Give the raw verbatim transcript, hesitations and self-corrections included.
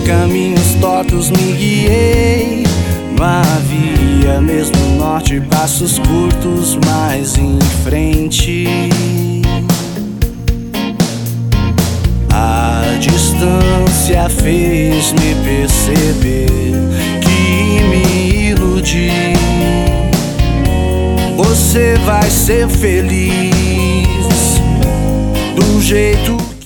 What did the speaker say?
caminhos tortos me guiei. Não havia mesmo norte, passos curtos mais em frente. A distância fez-me perceber que me iludi. Você vai ser feliz do jeito